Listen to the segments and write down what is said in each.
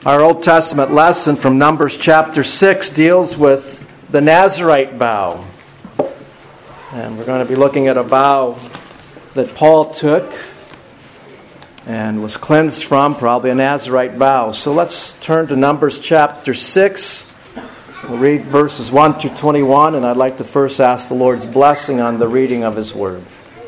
Our Old Testament lesson from Numbers chapter 6 deals with the Nazirite vow. And we're going to be looking at a vow that Paul took and was cleansed from, probably a Nazirite vow. So let's turn to Numbers chapter 6. We'll read verses 1 through 21, and I'd like to first ask the Lord's blessing on the reading of His Word.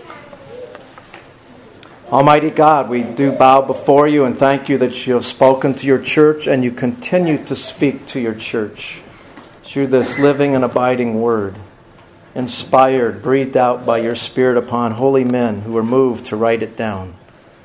Almighty God, we do bow before You and thank You that You have spoken to Your church and You continue to speak to Your church through this living and abiding Word, inspired, breathed out by Your Spirit upon holy men who were moved to write it down.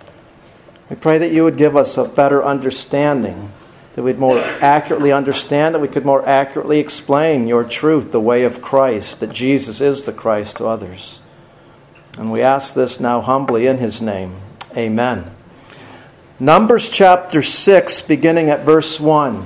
We pray that You would give us a better understanding, that we'd more accurately understand, that we could more accurately explain Your truth, the way of Christ, that Jesus is the Christ to others. And we ask this now humbly in His name. Amen. Numbers chapter 6, beginning at verse 1.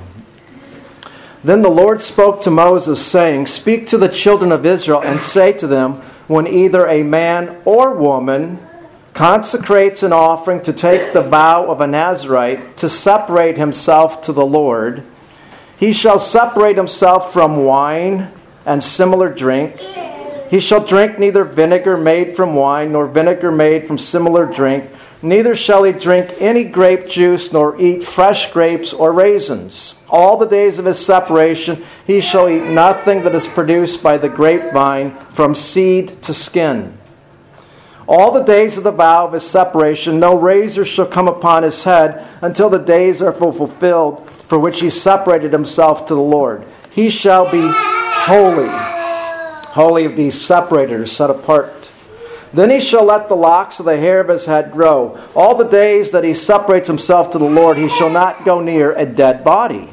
Then the Lord spoke to Moses, saying, "Speak to the children of Israel and say to them, when either a man or woman consecrates an offering to take the vow of a Nazirite to separate himself to the Lord, he shall separate himself from wine and similar drink. He shall drink neither vinegar made from wine, nor vinegar made from similar drink. Neither shall he drink any grape juice, nor eat fresh grapes or raisins. All the days of his separation he shall eat nothing that is produced by the grapevine, from seed to skin. All the days of the vow of his separation no razor shall come upon his head, until the days are fulfilled for which he separated himself to the Lord. He shall be holy. Holy, be separated or set apart. Then he shall let the locks of the hair of his head grow. All the days that he separates himself to the Lord, he shall not go near a dead body.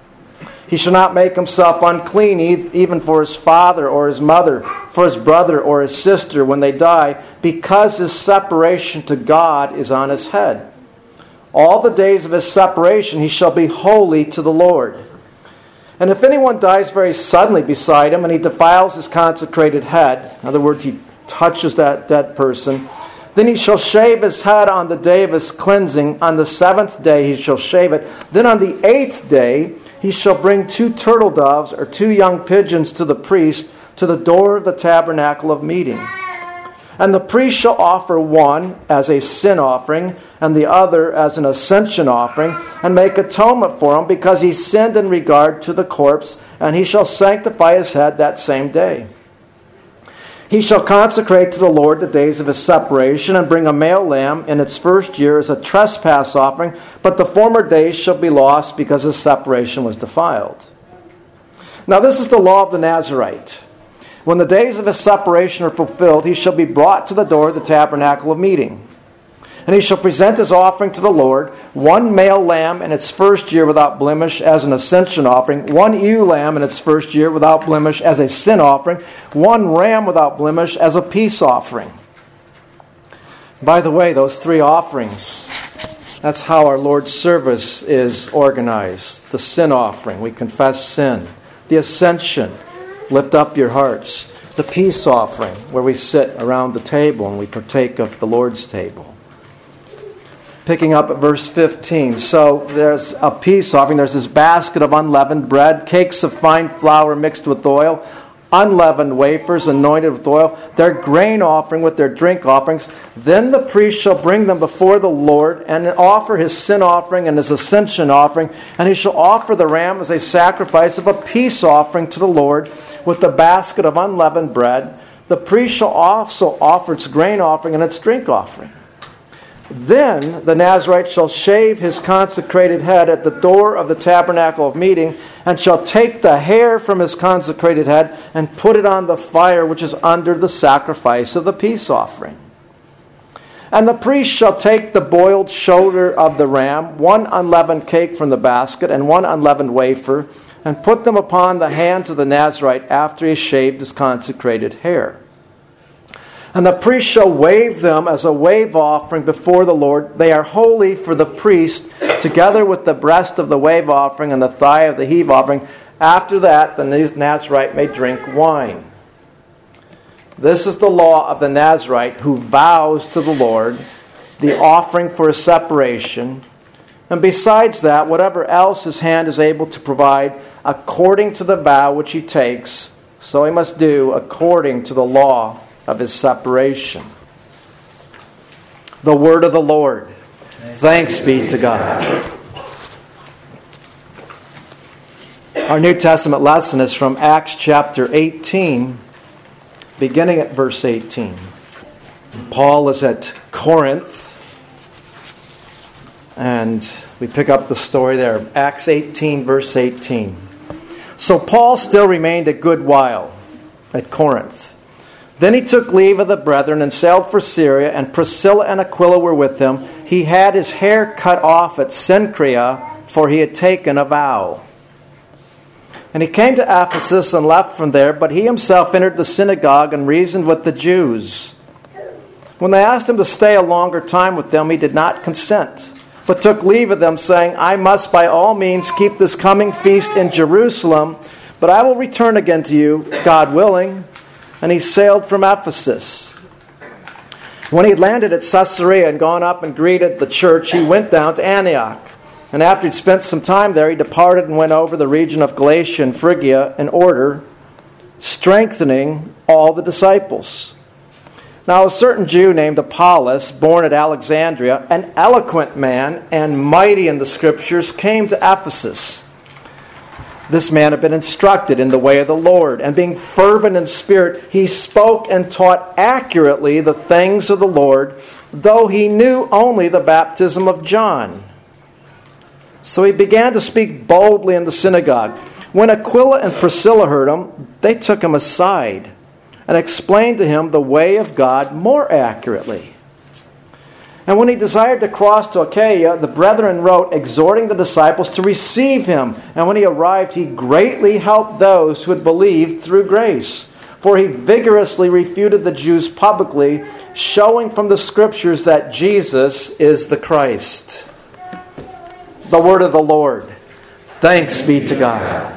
He shall not make himself unclean, even for his father or his mother, for his brother or his sister when they die, because his separation to God is on his head. All the days of his separation he shall be holy to the Lord. And if anyone dies very suddenly beside him, and he defiles his consecrated head," in other words, he touches that dead person, "then he shall shave his head on the day of his cleansing. On the 7th day he shall shave it. Then on the 8th day he shall bring 2 turtle doves or 2 young pigeons to the priest to the door of the tabernacle of meeting. And the priest shall offer one as a sin offering, and the other as an ascension offering, and make atonement for him, because he sinned in regard to the corpse, and he shall sanctify his head that same day. He shall consecrate to the Lord the days of his separation, and bring a male lamb in its first year as a trespass offering, but the former days shall be lost, because his separation was defiled." Now this is the law of the Nazirite. When the days of his separation are fulfilled, he shall be brought to the door of the tabernacle of meeting. And he shall present his offering to the Lord, 1 male lamb in its first year without blemish as an ascension offering, 1 ewe lamb in its first year without blemish as a sin offering, 1 ram without blemish as a peace offering. By the way, those 3 offerings, that's how our Lord's service is organized. The sin offering, we confess sin. The ascension, lift up your hearts. The peace offering, where we sit around the table and we partake of the Lord's table. Picking up at verse 15. So there's a peace offering. There's this basket of unleavened bread, cakes of fine flour mixed with oil, unleavened wafers anointed with oil, their grain offering with their drink offerings. Then the priest shall bring them before the Lord and offer his sin offering and his ascension offering, and he shall offer the ram as a sacrifice of a peace offering to the Lord with the basket of unleavened bread. The priest shall also offer its grain offering and its drink offering. Then the Nazirite shall shave his consecrated head at the door of the tabernacle of meeting, and shall take the hair from his consecrated head and put it on the fire which is under the sacrifice of the peace offering. And the priest shall take the boiled shoulder of the ram, 1 unleavened cake from the basket, and 1 unleavened wafer, and put them upon the hands of the Nazirite after he shaved his consecrated hair. And the priest shall wave them as a wave offering before the Lord. They are holy for the priest, together with the breast of the wave offering and the thigh of the heave offering. After that, the Nazirite may drink wine. This is the law of the Nazirite who vows to the Lord the offering for a separation, And besides that, whatever else his hand is able to provide, according to the vow which he takes, so he must do according to the law of his separation. The word of the Lord. Thanks be to God. Our New Testament lesson is from Acts chapter 18, beginning at verse 18. Paul is at Corinth, and we pick up the story there. Acts 18, verse 18. So Paul still remained a good while at Corinth. Then he took leave of the brethren and sailed for Syria, and Priscilla and Aquila were with him. He had his hair cut off at Cenchrea, for he had taken a vow. And he came to Ephesus and left from there, but he himself entered the synagogue and reasoned with the Jews. When they asked him to stay a longer time with them, he did not consent, but took leave of them, saying, I must by all means keep this coming feast in Jerusalem, but I will return again to you, God willing. And he sailed from Ephesus. When he had landed at Caesarea and gone up and greeted the church, he went down to Antioch. And after he'd spent some time there, he departed and went over the region of Galatia and Phrygia in order, strengthening all the disciples. Now a certain Jew named Apollos, born at Alexandria, an eloquent man and mighty in the Scriptures, came to Ephesus. This man had been instructed in the way of the Lord, and being fervent in spirit, he spoke and taught accurately the things of the Lord, though he knew only the baptism of John. So he began to speak boldly in the synagogue. When Aquila and Priscilla heard him, they took him aside and explained to him the way of God more accurately. And when he desired to cross to Achaia, the brethren wrote, exhorting the disciples to receive him. And when he arrived, he greatly helped those who had believed through grace. For he vigorously refuted the Jews publicly, showing from the Scriptures that Jesus is the Christ. The word of the Lord. Thanks be to God.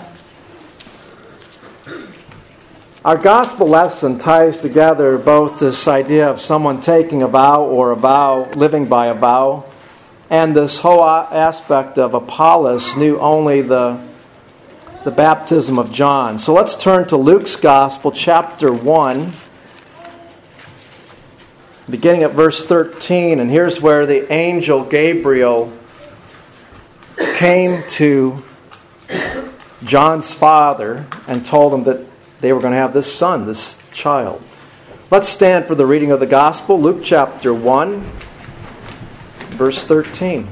Our gospel lesson ties together both this idea of someone taking a vow or a vow, living by a vow, and this whole aspect of Apollos knew only the baptism of John. So let's turn to Luke's Gospel, chapter 1, beginning at verse 13. And here's where the angel Gabriel came to John's father and told him that they were going to have this son, this child. Let's stand for the reading of the Gospel. Luke chapter 1, verse 13.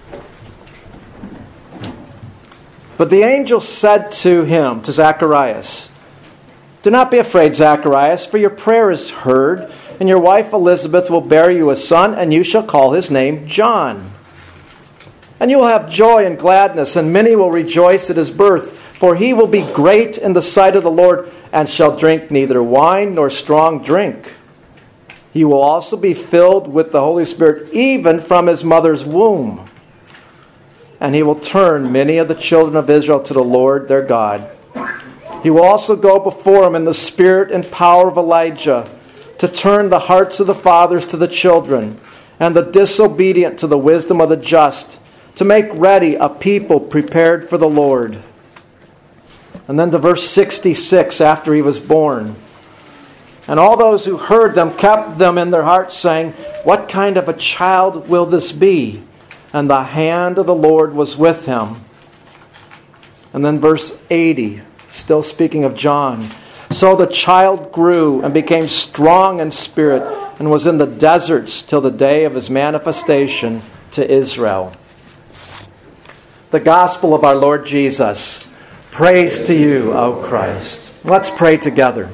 But the angel said to him, to Zacharias, do not be afraid, Zacharias, for your prayer is heard, and your wife Elizabeth will bear you a son, and you shall call his name John. And you will have joy and gladness, and many will rejoice at his birth, for he will be great in the sight of the Lord, and shall drink neither wine nor strong drink. He will also be filled with the Holy Spirit even from his mother's womb. And he will turn many of the children of Israel to the Lord their God. He will also go before him in the spirit and power of Elijah, to turn the hearts of the fathers to the children, and the disobedient to the wisdom of the just, to make ready a people prepared for the Lord. And then to verse 66, after he was born. And all those who heard them kept them in their hearts, saying, what kind of a child will this be? And the hand of the Lord was with him. And then verse 80, still speaking of John. So the child grew and became strong in spirit, and was in the deserts till the day of his manifestation to Israel. The gospel of our Lord Jesus. Praise to you, O Christ. Let's pray together.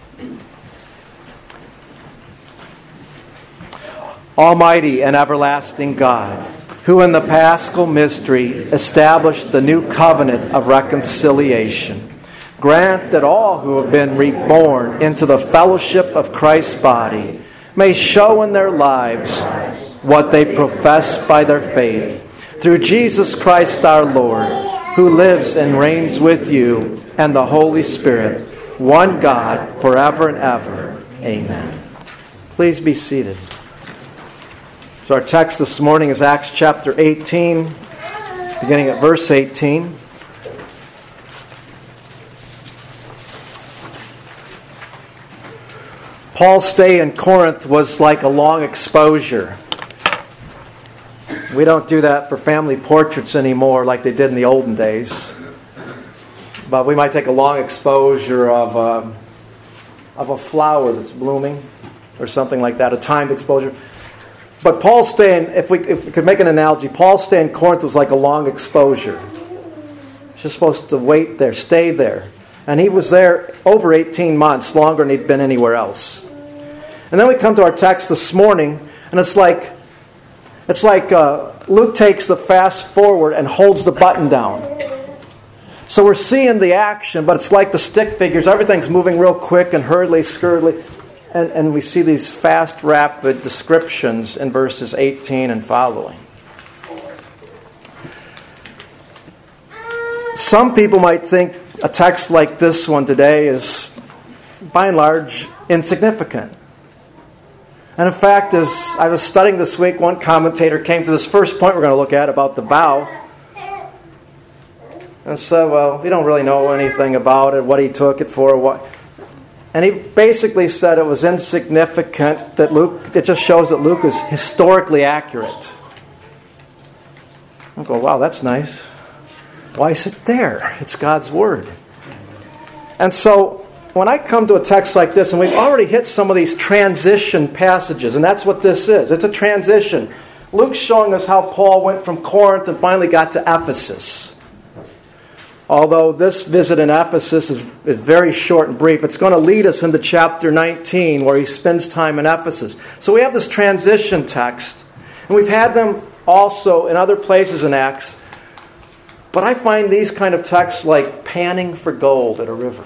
Almighty and everlasting God, who in the Paschal mystery established the new covenant of reconciliation, grant that all who have been reborn into the fellowship of Christ's body may show in their lives what they profess by their faith. Through Jesus Christ our Lord, who lives and reigns with you and the Holy Spirit, one God, forever and ever. Amen. Please be seated. So our text this morning is Acts chapter 18, beginning at verse 18. Paul's stay in Corinth was like a long exposure. We don't do that for family portraits anymore like they did in the olden days. But we might take a long exposure of a flower that's blooming or something like that, a timed exposure. But Paul's stay in, if we could make an analogy, Paul's stay in Corinth was like a long exposure. He's just supposed to wait there, stay there. And he was there over 18 months, longer than he'd been anywhere else. And then we come to our text this morning, and it's like Luke takes the fast forward and holds the button down. So we're seeing the action, but it's like the stick figures. Everything's moving real quick and hurriedly, scurriedly. And we see these fast, rapid descriptions in verses 18 and following. Some people might think a text like this one today is, by and large, insignificant. And in fact, as I was studying this week, one commentator came to this first point we're going to look at about the vow. And said, well, we don't really know anything about it, what he took it for, what. And he basically said it was insignificant, that Luke, it just shows that Luke is historically accurate. I go, wow, that's nice. Why is it there? It's God's Word. And so, when I come to a text like this, and we've already hit some of these transition passages, and that's what this is. It's a transition. Luke's showing us how Paul went from Corinth and finally got to Ephesus. Although this visit in Ephesus is very short and brief, it's going to lead us into chapter 19 where he spends time in Ephesus. So we have this transition text, and we've had them also in other places in Acts. But I find these kind of texts like panning for gold at a river.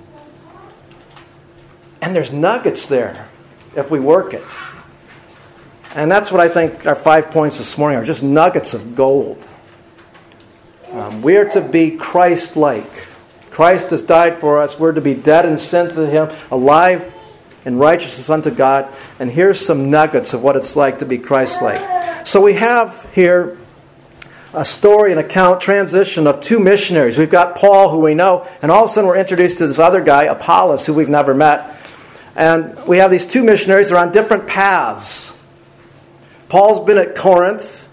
And there's nuggets there if we work it. And that's what I think our 5 points this morning are, just nuggets of gold. We are to be Christ-like. Christ has died for us. We're to be dead in sin to Him, alive in righteousness unto God. And here's some nuggets of what it's like to be Christ-like. So we have here a story, an account, transition of two missionaries. We've got Paul, who we know, and all of a sudden we're introduced to this other guy, Apollos, who we've never met. And we have these two missionaries that are on different paths. Paul's been at Corinth,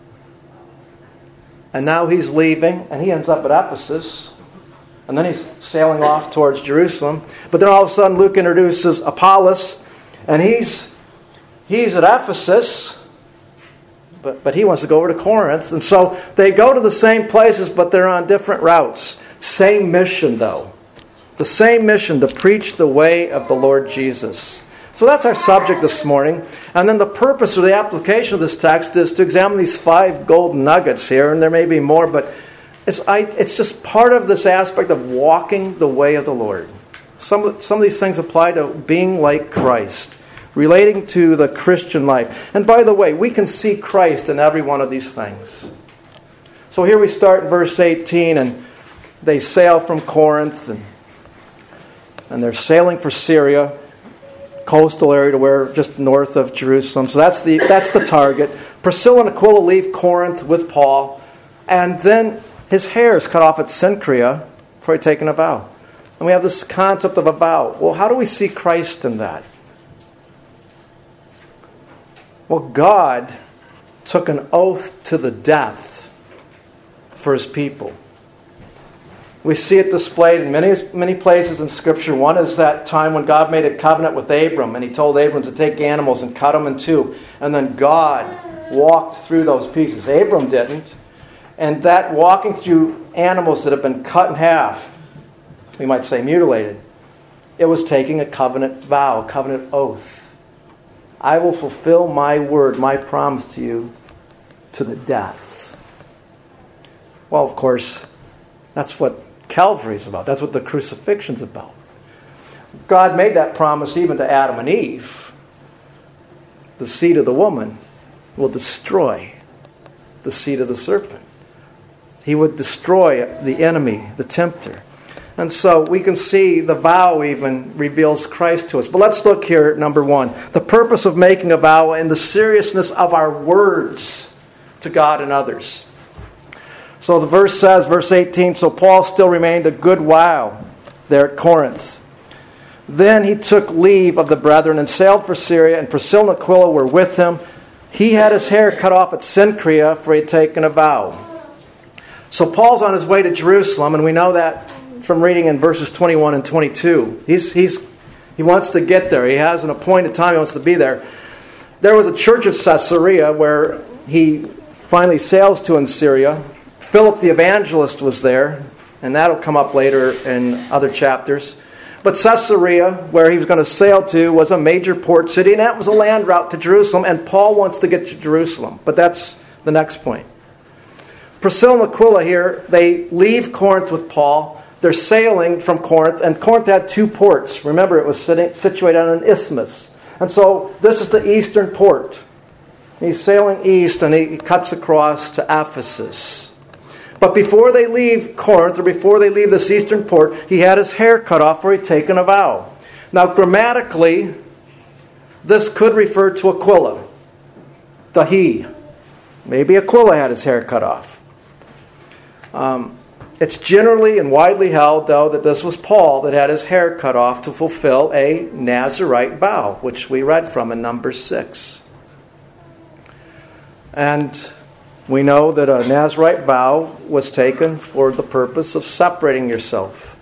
and now he's leaving, and he ends up at Ephesus. And then he's sailing off towards Jerusalem. But then all of a sudden Luke introduces Apollos, and he's at Ephesus, but he wants to go over to Corinth. And so they go to the same places, but they're on different routes. Same mission, though. The same mission, to preach the way of the Lord Jesus. So that's our subject this morning. And then the purpose or the application of this text is to examine these 5 golden nuggets here. And there may be more, but it's just part of this aspect of walking the way of the Lord. Some of these things apply to being like Christ, relating to the Christian life. And by the way, we can see Christ in every one of these things. So here we start in verse 18, and they sail from Corinth, and they're sailing for Syria, coastal area to where just north of Jerusalem. So that's the target. Priscilla and Aquila leave Corinth with Paul, and then his hair is cut off at Cenchrea before he'd taken a vow. And we have this concept of a vow. Well, how do we see Christ in that? Well, God took an oath to the death for His people. We see it displayed in many places in Scripture. One is that time when God made a covenant with Abram, and He told Abram to take animals and cut them in two. And then God walked through those pieces. Abram didn't. And that walking through animals that have been cut in half, we might say mutilated, it was taking a covenant vow, a covenant oath. I will fulfill my word, my promise to you, to the death. Well, of course, that's what Calvary is about. That's what the crucifixion's about. God made that promise even to Adam and Eve. The seed of the woman will destroy the seed of the serpent. He would destroy the enemy, the tempter. And so we can see the vow even reveals Christ to us. But let's look here at number 1. The purpose of making a vow and the seriousness of our words to God and others. So the verse says, verse 18, so Paul still remained a good while there at Corinth. Then he took leave of the brethren and sailed for Syria, and Priscilla and Aquila were with him. He had his hair cut off at Cenchrea, for he had taken a vow. So Paul's on his way to Jerusalem, and we know that from reading in verses 21 and 22. He wants to get there. He has an appointed time. He wants to be there. There was a church at Caesarea where he finally sails to in Syria. Philip the evangelist was there, and that'll come up later in other chapters. But Caesarea, where he was going to sail to, was a major port city, and that was a land route to Jerusalem, and Paul wants to get to Jerusalem. But that's the next point. Priscilla and Aquila here, they leave Corinth with Paul. They're sailing from Corinth, and Corinth had two ports. Remember, it was situated on an isthmus. And so this is the eastern port. He's sailing east, and he cuts across to Ephesus. But before they leave Corinth, or before they leave this eastern port, he had his hair cut off, for he'd taken a vow. Now, grammatically, this could refer to Aquila, the he. Maybe Aquila had his hair cut off. It's generally and widely held, though, that this was Paul that had his hair cut off to fulfill a Nazirite vow, which we read from in Numbers 6. And we know that a Nazirite vow was taken for the purpose of separating yourself.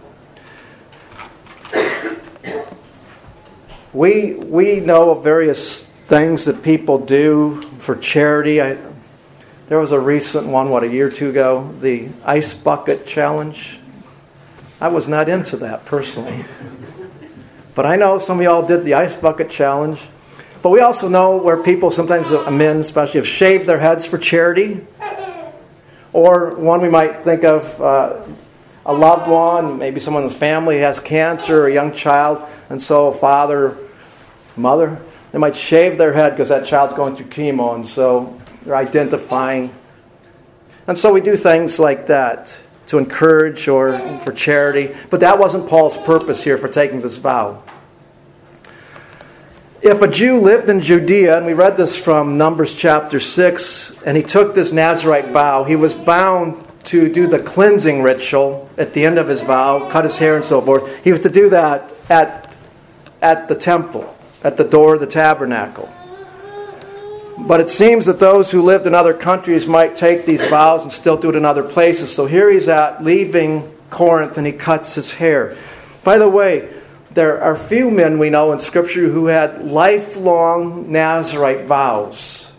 We know of various things that people do for charity. There was a recent one, a year or two ago, the Ice Bucket Challenge. I was not into that personally. But I know some of y'all did the Ice Bucket Challenge. But we also know where people, sometimes men especially, have shaved their heads for charity. Or one we might think of, a loved one, maybe someone in the family has cancer or a young child, and so father, mother, they might shave their head because that child's going through chemo, and so they're identifying. And so we do things like that to encourage or for charity. But that wasn't Paul's purpose here for taking this vow. If a Jew lived in Judea, and we read this from Numbers chapter 6, and he took this Nazirite vow, he was bound to do the cleansing ritual at the end of his vow, cut his hair and so forth. He was to do that at the temple, at the door of the tabernacle. But it seems that those who lived in other countries might take these vows and still do it in other places. So here he's leaving Corinth, and he cuts his hair. By the way, there are few men we know in Scripture who had lifelong Nazirite vows.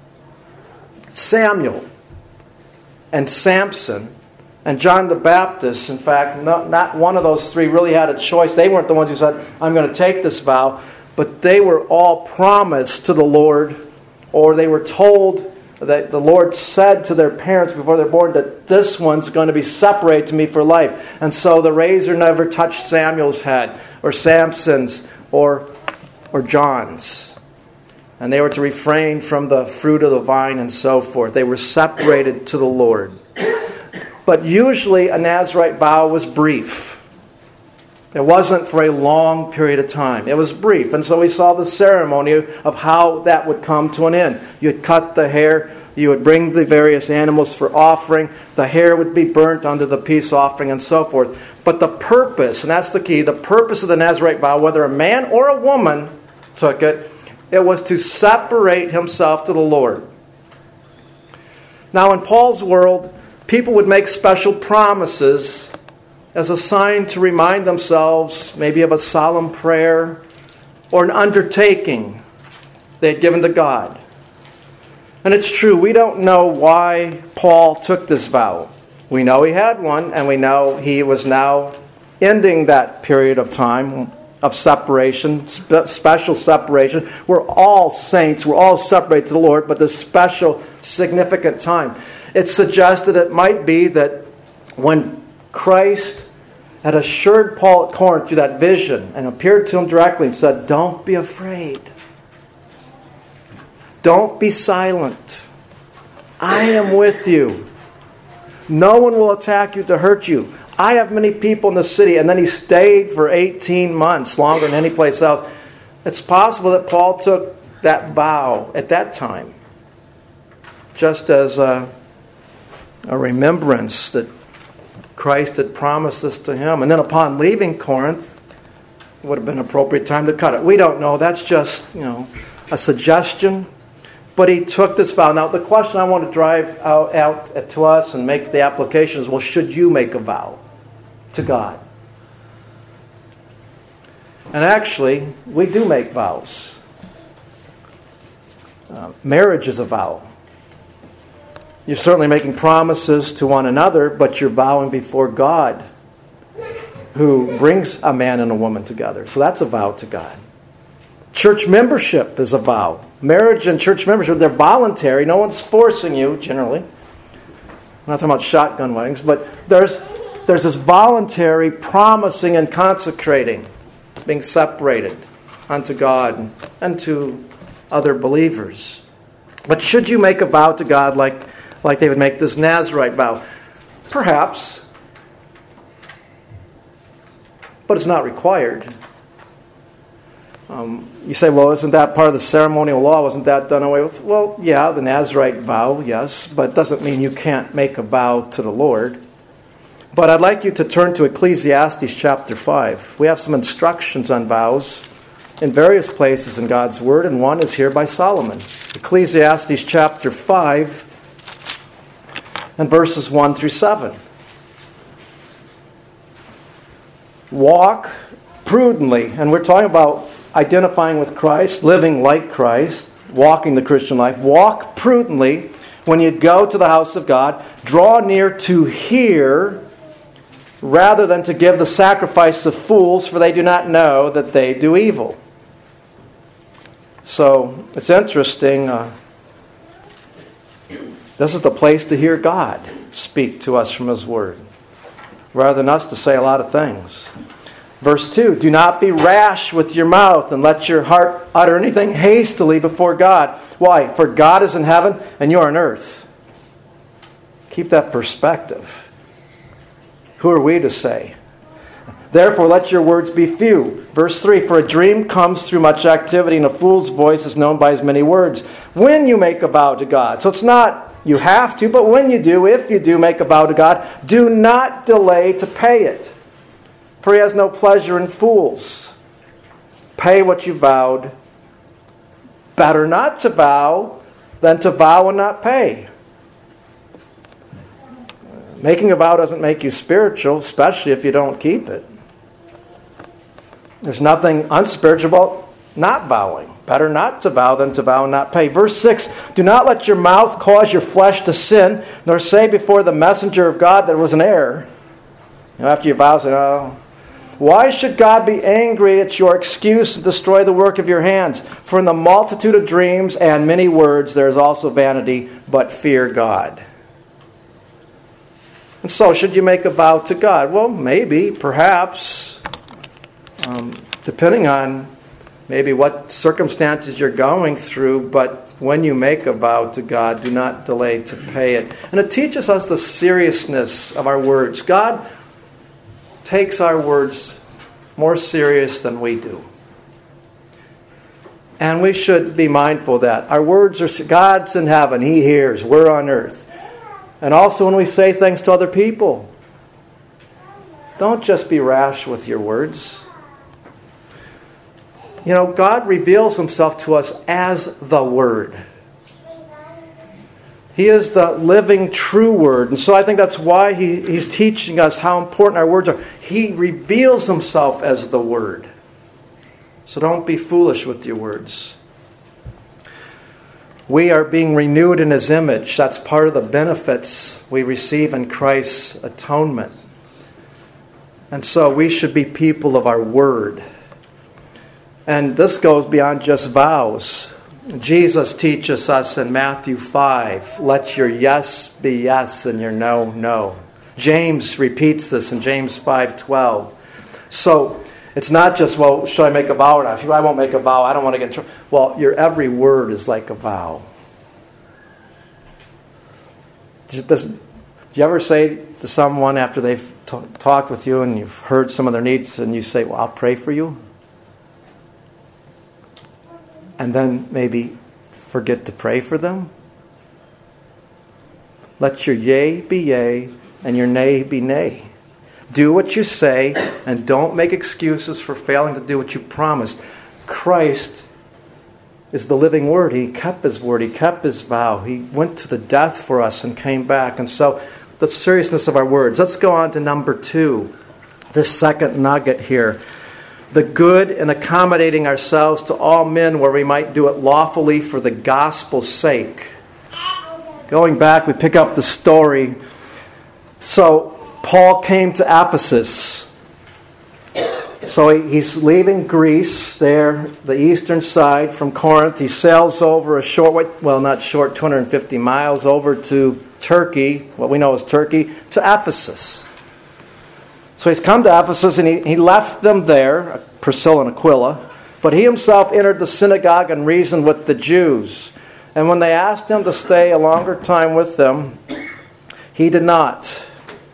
Samuel and Samson and John the Baptist, in fact, not one of those three really had a choice. They weren't the ones who said, I'm going to take this vow. But they were all promised to the Lord, or they were told that the Lord said to their parents before they're born that this one's going to be separated to me for life. And so the razor never touched Samuel's head, or Samson's, or John's. And they were to refrain from the fruit of the vine and so forth. They were separated to the Lord. But usually a Nazirite vow was brief. It wasn't for a long period of time. It was brief. And so we saw the ceremony of how that would come to an end. You'd cut the hair. You would bring the various animals for offering. The hair would be burnt under the peace offering and so forth. But the purpose, and that's the key, the purpose of the Nazirite vow, whether a man or a woman took it, it was to separate himself to the Lord. Now in Paul's world, people would make special promises as a sign to remind themselves maybe of a solemn prayer or an undertaking they had given to God. And it's true, we don't know why Paul took this vow. We know he had one, and we know he was now ending that period of time of separation, special separation. We're all saints, we're all separated to the Lord, but this special, significant time. It's suggested it might be that when Christ had assured Paul at Corinth through that vision and appeared to him directly and said, don't be afraid. Don't be silent. I am with you. No one will attack you to hurt you. I have many people in the city. And then he stayed for 18 months, longer than any place else. It's possible that Paul took that vow at that time, just as a remembrance that Christ had promised this to him. And then upon leaving Corinth, it would have been an appropriate time to cut it. We don't know. That's just, a suggestion. But he took this vow. Now, the question I want to drive out to us and make the application is, well, should you make a vow to God? And actually, we do make vows. Marriage is a vow. You're certainly making promises to one another, but you're vowing before God, who brings a man and a woman together. So that's a vow to God. Church membership is a vow. Marriage and church membership, they're voluntary. No one's forcing you, generally. I'm not talking about shotgun weddings, but there's this voluntary promising and consecrating, being separated unto God and to other believers. But should you make a vow to God like they would make this Nazirite vow? Perhaps. But it's not required. You say, well, isn't that part of the ceremonial law? Wasn't that done away with? Well, yeah, the Nazirite vow, yes, but it doesn't mean you can't make a vow to the Lord. But I'd like you to turn to Ecclesiastes chapter 5. We have some instructions on vows in various places in God's Word, and one is here by Solomon. Ecclesiastes chapter 5 and verses 1 through 7. Walk prudently, and we're talking about identifying with Christ, living like Christ, walking the Christian life. Walk prudently when you go to the house of God. Draw near to hear rather than to give the sacrifice of fools, for they do not know that they do evil. So it's interesting. This is the place to hear God speak to us from His Word, rather than us to say a lot of things. Verse 2, do not be rash with your mouth and let your heart utter anything hastily before God. Why? For God is in heaven and you are on earth. Keep that perspective. Who are we to say? Therefore, let your words be few. Verse 3, for a dream comes through much activity and a fool's voice is known by his many words. When you make a vow to God. So it's not you have to, but when you do, if you do make a vow to God, do not delay to pay it. For He has no pleasure in fools. Pay what you vowed. Better not to vow than to vow and not pay. Making a vow doesn't make you spiritual, especially if you don't keep it. There's nothing unspiritual about not vowing. Better not to vow than to vow and not pay. Verse 6, do not let your mouth cause your flesh to sin, nor say before the messenger of God that it was an error. After you vow, say, oh, why should God be angry at your excuse and destroy the work of your hands? For in the multitude of dreams and many words there is also vanity, but fear God. And so, should you make a vow to God? Well, maybe, perhaps, depending on maybe what circumstances you're going through, but when you make a vow to God, do not delay to pay it. And it teaches us the seriousness of our words. God takes our words more serious than we do. And we should be mindful of that. Our words are, God's in heaven, He hears, we're on earth. And also when we say things to other people, don't just be rash with your words. God reveals Himself to us as the Word. He is the living, true Word. And so I think that's why He's teaching us how important our words are. He reveals Himself as the Word. So don't be foolish with your words. We are being renewed in His image. That's part of the benefits we receive in Christ's atonement. And so we should be people of our word. And this goes beyond just vows. Jesus teaches us in Matthew 5, let your yes be yes and your no, no. James repeats this in James 5:12. So it's not just, well, should I make a vow or not? I won't make a vow. I don't want to get in trouble. Well, your every word is like a vow. Did you ever say to someone after they've talked with you and you've heard some of their needs and you say, well, I'll pray for you? And then maybe forget to pray for them? Let your yea be yea and your nay be nay. Do what you say and don't make excuses for failing to do what you promised. Christ is the living Word. He kept His word. He kept His vow. He went to the death for us and came back. And so the seriousness of our words. Let's go on to number 2. This second nugget here. The good in accommodating ourselves to all men where we might do it lawfully for the gospel's sake. Going back, we pick up the story. So Paul came to Ephesus. So he's leaving Greece there, the eastern side from Corinth. He sails over a short, well not short, 250 miles over to Turkey, what we know as Turkey, to Ephesus. So he's come to Ephesus and he left them there, Priscilla and Aquila, but he himself entered the synagogue and reasoned with the Jews. And when they asked him to stay a longer time with them, he did not.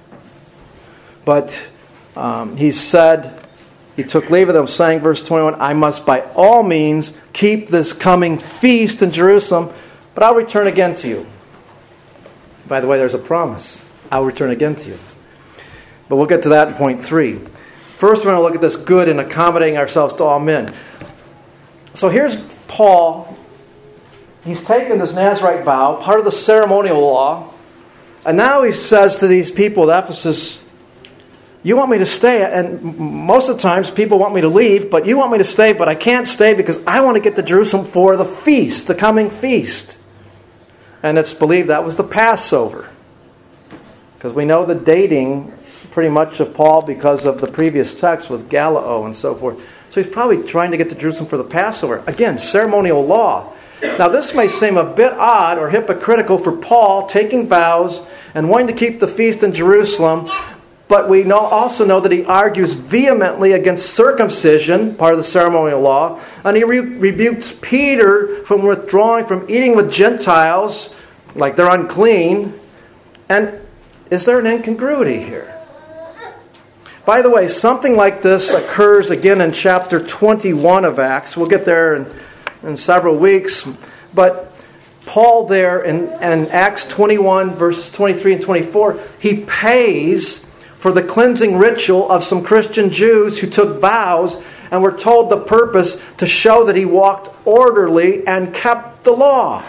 But he said, he took leave of them, saying, verse 21, I must by all means keep this coming feast in Jerusalem, but I'll return again to you. By the way, there's a promise. I'll return again to you. But we'll get to that in point 3. First, we're going to look at this good in accommodating ourselves to all men. So here's Paul. He's taken this Nazirite vow, part of the ceremonial law, and now he says to these people at Ephesus, you want me to stay, and most of the times people want me to leave, but you want me to stay, but I can't stay because I want to get to Jerusalem for the feast, the coming feast. And it's believed that was the Passover. Because we know the dating pretty much of Paul because of the previous text with Gallio and so forth. So he's probably trying to get to Jerusalem for the Passover. Again, ceremonial law. Now this may seem a bit odd or hypocritical for Paul taking vows and wanting to keep the feast in Jerusalem, but we also know that he argues vehemently against circumcision, part of the ceremonial law, and he rebukes Peter from withdrawing from eating with Gentiles, like they're unclean. And is there an incongruity here? By the way, something like this occurs again in chapter 21 of Acts. We'll get there in several weeks. But Paul there in Acts 21, verses 23 and 24, he pays for the cleansing ritual of some Christian Jews who took vows and were told the purpose to show that he walked orderly and kept the law.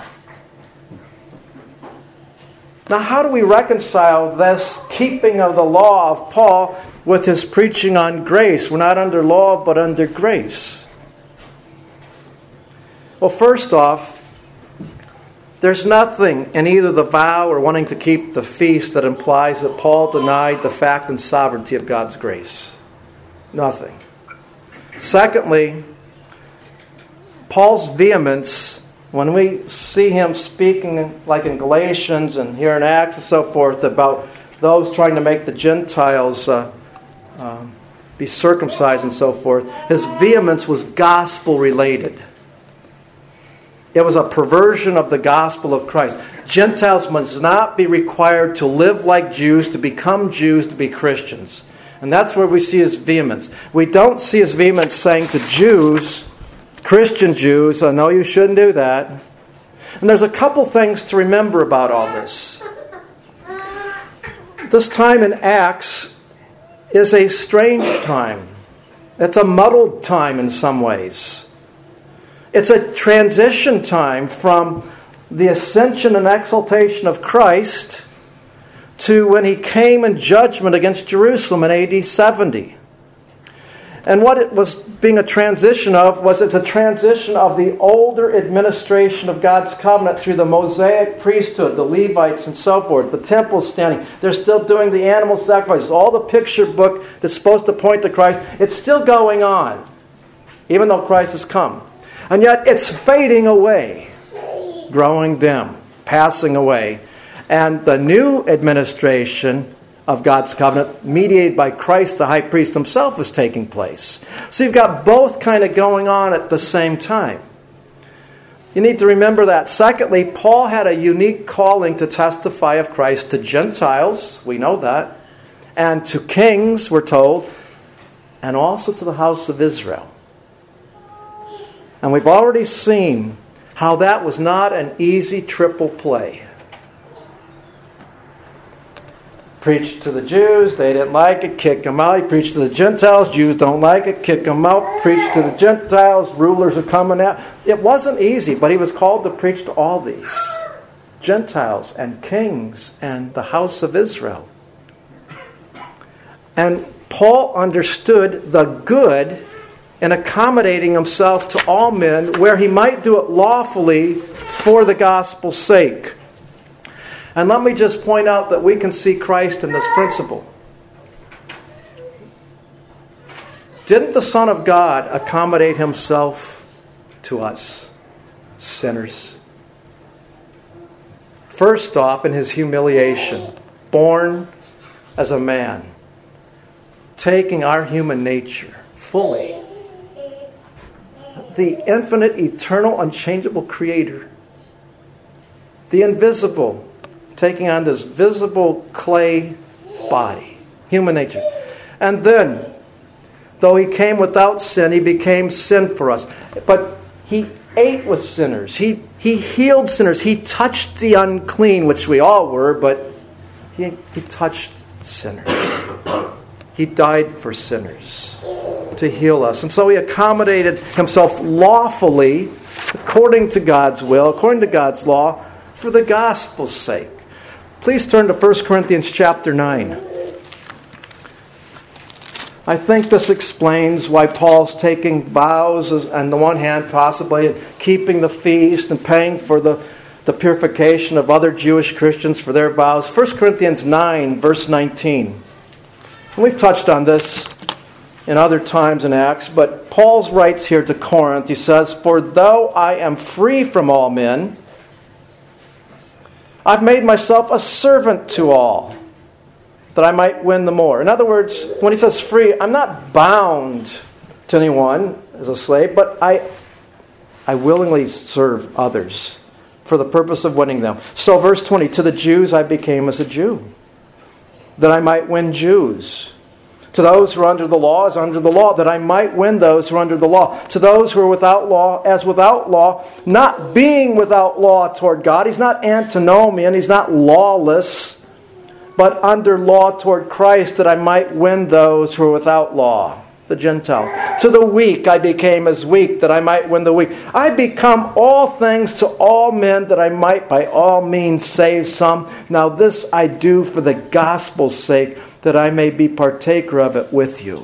Now, how do we reconcile this keeping of the law of Paul with his preaching on grace? We're not under law, but under grace. Well, first off, there's nothing in either the vow or wanting to keep the feast that implies that Paul denied the fact and sovereignty of God's grace. Nothing. Secondly, Paul's vehemence, when we see him speaking like in Galatians and here in Acts and so forth about those trying to make the Gentiles be circumcised and so forth, his vehemence was gospel related. It was a perversion of the gospel of Christ. Gentiles must not be required to live like Jews, to become Jews, to be Christians. And that's where we see his vehemence. We don't see his vehemence saying to Jews, Christian Jews, I know you shouldn't do that. And there's a couple things to remember about all this. This time in Acts is a strange time. It's a muddled time in some ways. It's a transition time from the ascension and exaltation of Christ to when he came in judgment against Jerusalem in AD 70. And what it was being a transition of was it's a transition of the older administration of God's covenant through the Mosaic priesthood, the Levites and so forth, the temple standing. They're still doing the animal sacrifices. All the picture book that's supposed to point to Christ, it's still going on, even though Christ has come. And yet it's fading away, growing dim, passing away. And the new administration of God's covenant, mediated by Christ, the high priest himself, is taking place. So you've got both kind of going on at the same time. You need to remember that. Secondly, Paul had a unique calling to testify of Christ to Gentiles, we know that, and to kings, we're told, and also to the house of Israel. And we've already seen how that was not an easy triple play. Preached to the Jews, they didn't like it, kicked him out. He preached to the Gentiles, Jews don't like it, kick him out. Preached to the Gentiles, rulers are coming out. It wasn't easy, but he was called to preach to all these Gentiles and kings and the house of Israel. And Paul understood the good in accommodating himself to all men where he might do it lawfully for the gospel's sake. And let me just point out that we can see Christ in this principle. Didn't the Son of God accommodate himself to us, sinners? First off, in his humiliation, born as a man, taking our human nature fully. The infinite, eternal, unchangeable Creator. The invisible, taking on this visible clay body, human nature. And then, though he came without sin, he became sin for us. But he ate with sinners. He healed sinners. He touched the unclean, which we all were, but he touched sinners. He died for sinners to heal us. And so he accommodated himself lawfully, according to God's will, according to God's law, for the gospel's sake. Please turn to 1 Corinthians chapter 9. I think this explains why Paul's taking vows on the one hand, possibly, and keeping the feast and paying for the purification of other Jewish Christians for their vows. 1 Corinthians 9, verse 19. And we've touched on this in other times in Acts, but Paul writes here to Corinth, he says, "For though I am free from all men, I've made myself a servant to all, that I might win the more." In other words, when he says free, I'm not bound to anyone as a slave, but I willingly serve others for the purpose of winning them. So verse 20, "To the Jews I became as a Jew, that I might win Jews. To those who are under the law as under the law, that I might win those who are under the law. To those who are without law as without law, not being without law toward God." He's not antinomian, he's not lawless, but under law toward Christ, that I might win those who are without law, the Gentiles. "To the weak I became as weak, that I might win the weak. I become all things to all men, that I might by all means save some. Now this I do for the gospel's sake, that I may be partaker of it with you."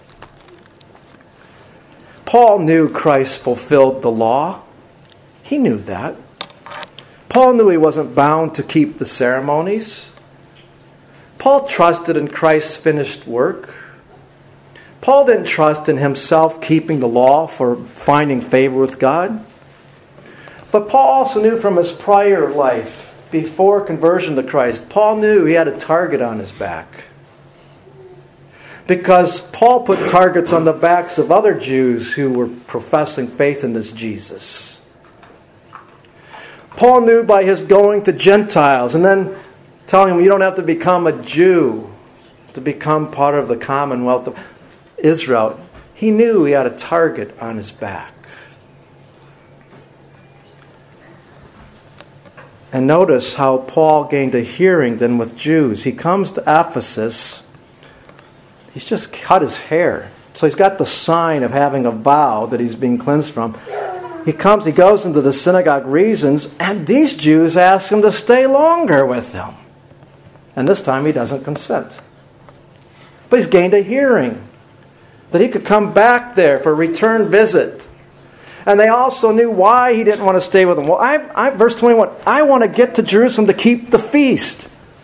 Paul knew Christ fulfilled the law. He knew that. Paul knew he wasn't bound to keep the ceremonies. Paul trusted in Christ's finished work. Paul didn't trust in himself keeping the law for finding favor with God. But Paul also knew from his prior life, before conversion to Christ, Paul knew he had a target on his back. Because Paul put targets on the backs of other Jews who were professing faith in this Jesus. Paul knew by his going to Gentiles and then telling them you don't have to become a Jew to become part of the commonwealth of Israel. He knew he had a target on his back. And notice how Paul gained a hearing then with Jews. He comes to Ephesus. He's just cut his hair. So he's got the sign of having a vow that he's being cleansed from. He goes into the synagogue, reasons, and these Jews ask him to stay longer with them. And this time he doesn't consent. But he's gained a hearing that he could come back there for a return visit. And they also knew why he didn't want to stay with them. Well, verse 21, "I want to get to Jerusalem to keep the feast."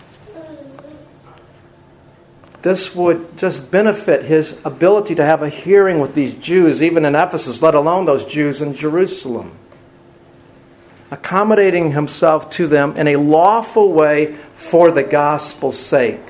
This would just benefit his ability to have a hearing with these Jews, even in Ephesus, let alone those Jews in Jerusalem. Accommodating himself to them in a lawful way for the gospel's sake.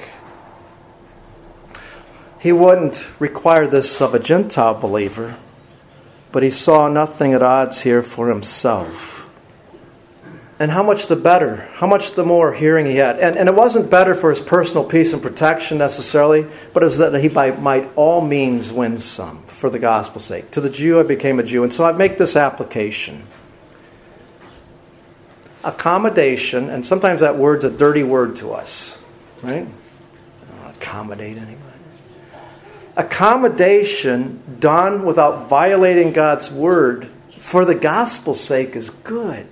He wouldn't require this of a Gentile believer, but he saw nothing at odds here for himself. And how much the better, how much the more hearing he had. And it wasn't better for his personal peace and protection necessarily, but it was that he might all means win some for the gospel's sake. To the Jew I became a Jew. And so I make this application. Accommodation, and sometimes that word's a dirty word to us, right? accommodate anybody. Accommodation done without violating God's word for the gospel's sake is good.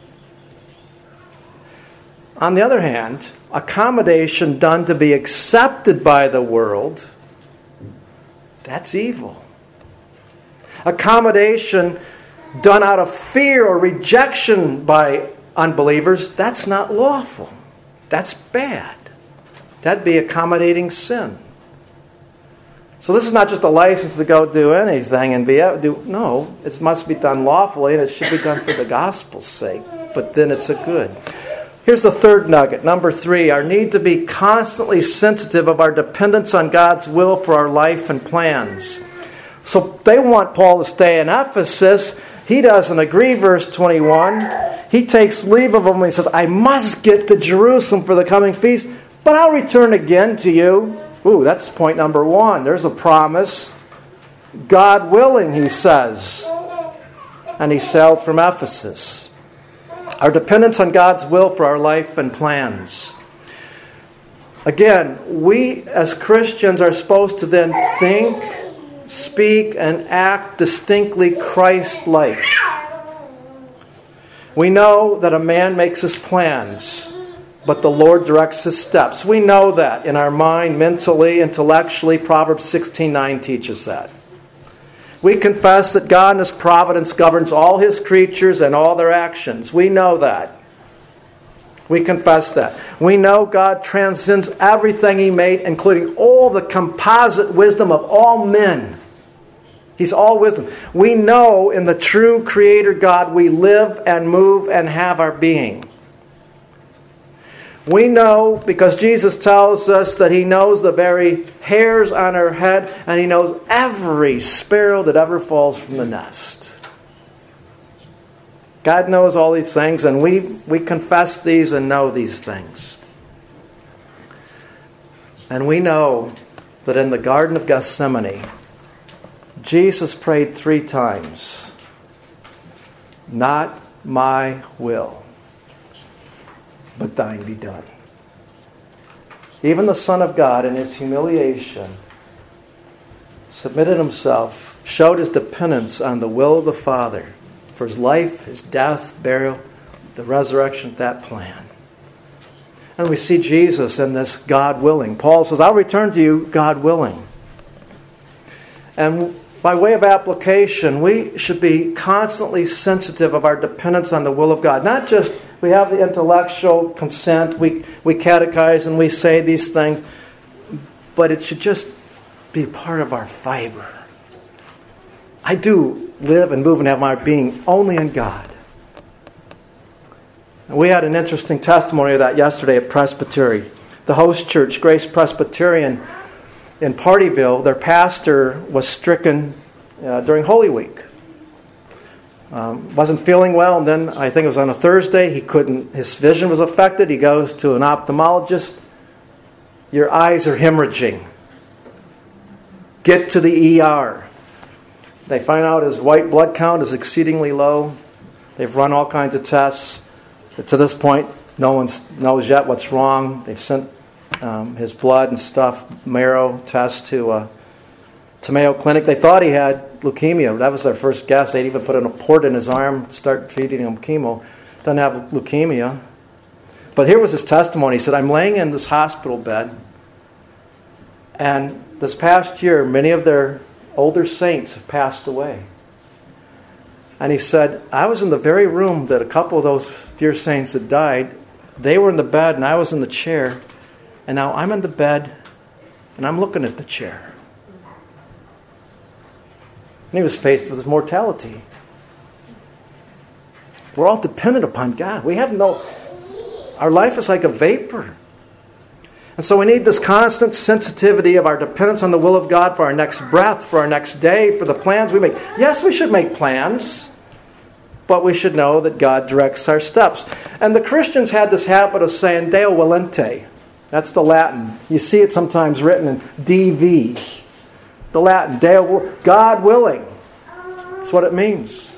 On the other hand, accommodation done to be accepted by the world, that's evil. Accommodation done out of fear or rejection by unbelievers, that's not lawful. That's bad. That'd be accommodating sin. So this is not just a license to go do anything and no, it must be done lawfully and it should be done for the gospel's sake. But then it's a good. Here's the third nugget. Number 3, our need to be constantly sensitive of our dependence on God's will for our life and plans. So they want Paul to stay in Ephesus. He doesn't agree, verse 21. He takes leave of them and he says, I must get to Jerusalem for the coming feast, but I'll return again to you. Ooh, that's point number 1. There's a promise. God willing, he says. And he sailed from Ephesus. Our dependence on God's will for our life and plans. Again, we as Christians are supposed to then think, speak, and act distinctly Christ-like. We know that a man makes his plans, but the Lord directs his steps. We know that in our mind, mentally, intellectually. Proverbs 16:9 teaches that. We confess that God in His providence governs all His creatures and all their actions. We know that. We confess that. We know God transcends everything He made, including all the composite wisdom of all men. He's all wisdom. We know in the true Creator God we live and move and have our being. We know because Jesus tells us that He knows the very hairs on our head and He knows every sparrow that ever falls from the nest. God knows all these things and we confess these and know these things. And we know that in the Garden of Gethsemane, Jesus prayed 3 times, not my will, but thine be done. Even the Son of God in His humiliation submitted Himself, showed His dependence on the will of the Father for His life, His death, burial, the resurrection, that plan. And we see Jesus in this God willing. Paul says, I'll return to you, God willing. And by way of application, we should be constantly sensitive of our dependence on the will of God. Not just we have the intellectual consent, we catechize and we say these things, but it should just be part of our fiber. I do live and move and have my being only in God. And we had an interesting testimony of that yesterday at Presbytery. The host church, Grace Presbyterian, in Partyville, their pastor was stricken during Holy Week. Wasn't feeling well, and then I think it was on a Thursday, his vision was affected. He goes to an ophthalmologist. Your eyes are hemorrhaging. Get to the ER. They find out his white blood count is exceedingly low. They've run all kinds of tests. To this point, no one knows yet what's wrong. They've sent his blood and stuff, marrow test to Mayo Clinic. They thought he had leukemia. That was their first guess. They'd even put in a port in his arm to start feeding him chemo. Doesn't have leukemia. But here was his testimony. He said, I'm laying in this hospital bed, and this past year, many of their older saints have passed away. And he said, I was in the very room that a couple of those dear saints had died. They were in the bed, and I was in the chair. And now I'm in the bed, and I'm looking at the chair. And he was faced with his mortality. We're all dependent upon God. Our life is like a vapor. And so we need this constant sensitivity of our dependence on the will of God for our next breath, for our next day, for the plans we make. Yes, we should make plans, but we should know that God directs our steps. And the Christians had this habit of saying, Deo volente. That's the Latin. You see it sometimes written in DV. The Latin, Deo, God willing. That's what it means.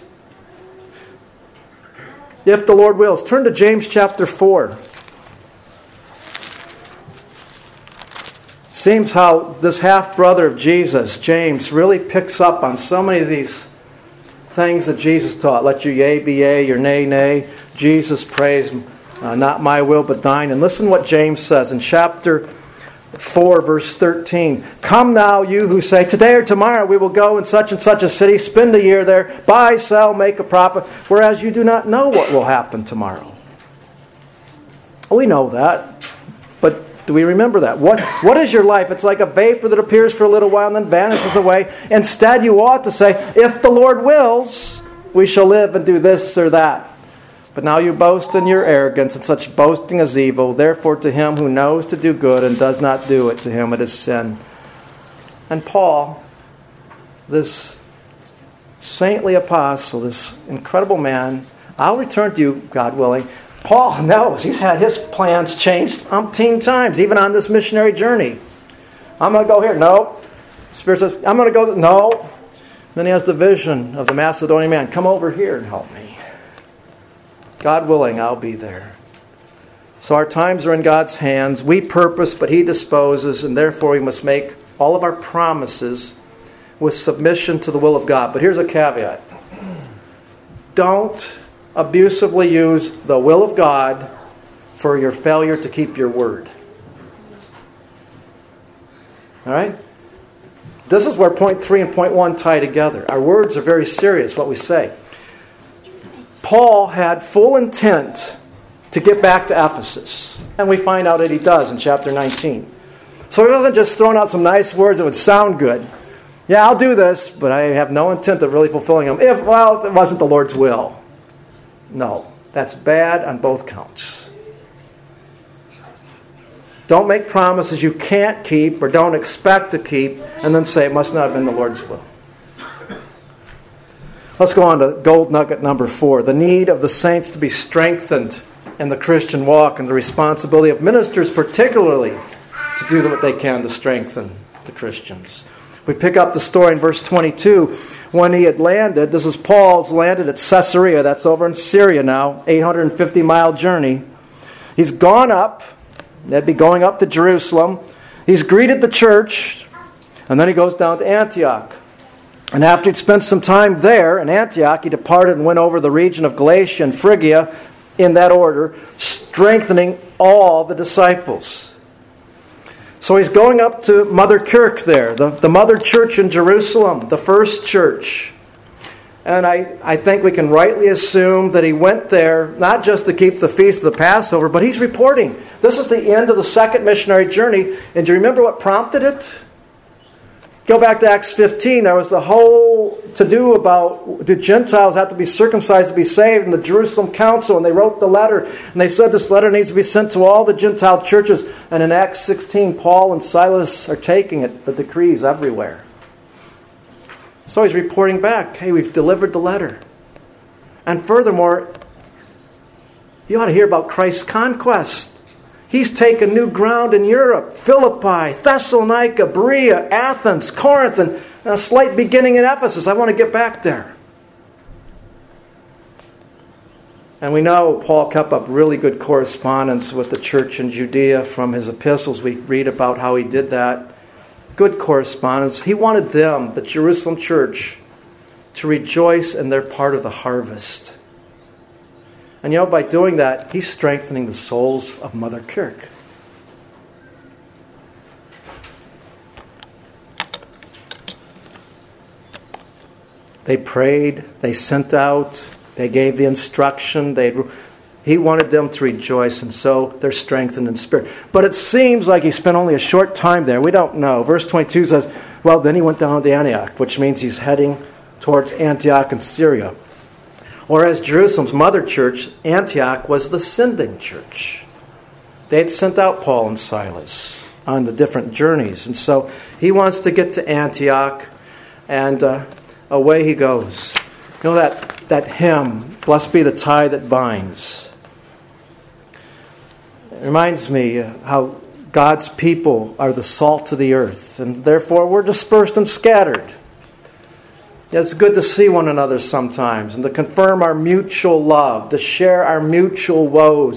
If the Lord wills. Turn to James chapter 4. Seems how this half-brother of Jesus, James, really picks up on so many of these things that Jesus taught. Let your yea be yea, your nay, nay. Jesus prays, not my will, but thine. And listen what James says in chapter 4, verse 13. Come now, you who say, today or tomorrow we will go in such and such a city, spend a year there, buy, sell, make a profit, whereas you do not know what will happen tomorrow. We know that, but do we remember that? What is your life? It's like a vapor that appears for a little while and then vanishes away. Instead, you ought to say, if the Lord wills, we shall live and do this or that. But now you boast in your arrogance, and such boasting is evil. Therefore, to him who knows to do good and does not do it, to him it is sin. And Paul, this saintly apostle, this incredible man, I'll return to you, God willing. Paul knows he's had his plans changed umpteen times, even on this missionary journey. I'm going to go here. No. The Spirit says, I'm going to go. No. Then he has the vision of the Macedonian man. Come over here and help me. God willing, I'll be there. So our times are in God's hands. We purpose, but He disposes, and therefore we must make all of our promises with submission to the will of God. But here's a caveat. Don't abusively use the will of God for your failure to keep your word. All right? This is where point 3 and point 1 tie together. Our words are very serious, what we say. Paul had full intent to get back to Ephesus. And we find out that he does in chapter 19. So he wasn't just throwing out some nice words that would sound good. Yeah, I'll do this, but I have no intent of really fulfilling them. If it wasn't the Lord's will. No, that's bad on both counts. Don't make promises you can't keep or don't expect to keep and then say it must not have been the Lord's will. Let's go on to gold nugget number 4. The need of the saints to be strengthened in the Christian walk and the responsibility of ministers particularly to do what they can to strengthen the Christians. We pick up the story in verse 22. When he had landed, this is Paul's landed at Caesarea. That's over in Syria now, 850-mile journey. He's gone up. That'd be going up to Jerusalem. He's greeted the church, and then he goes down to Antioch. And after he'd spent some time there in Antioch, he departed and went over the region of Galatia and Phrygia in that order, strengthening all the disciples. So he's going up to Mother Kirk there, the mother church in Jerusalem, the first church. And I think we can rightly assume that he went there not just to keep the feast of the Passover, but he's reporting. This is the end of the second missionary journey. And do you remember what prompted it? Go back to Acts 15. There was the whole to-do about do Gentiles have to be circumcised to be saved, and the Jerusalem Council, and they wrote the letter, and they said this letter needs to be sent to all the Gentile churches. And in Acts 16, Paul and Silas are taking it, the decrees everywhere. So he's reporting back, hey, we've delivered the letter. And furthermore, you ought to hear about Christ's conquest. He's taken new ground in Europe, Philippi, Thessalonica, Berea, Athens, Corinth, and a slight beginning in Ephesus. I want to get back there. And we know Paul kept up really good correspondence with the church in Judea from his epistles. We read about how he did that. Good correspondence. He wanted them, the Jerusalem church, to rejoice in their part of the harvest. And you know, by doing that, he's strengthening the souls of Mother Kirk. They prayed, they sent out, they gave the instruction, he wanted them to rejoice, and so they're strengthened in spirit. But it seems like he spent only a short time there. We don't know. Verse 22 says, well, then he went down to Antioch, which means he's heading towards Antioch in Syria. Or as Jerusalem's mother church, Antioch was the sending church. They had sent out Paul and Silas on the different journeys. And so he wants to get to Antioch, and away he goes. You know that hymn, Blessed Be the Tie That Binds. It reminds me how God's people are the salt of the earth, and therefore we're dispersed and scattered. It's good to see one another sometimes and to confirm our mutual love, to share our mutual woes.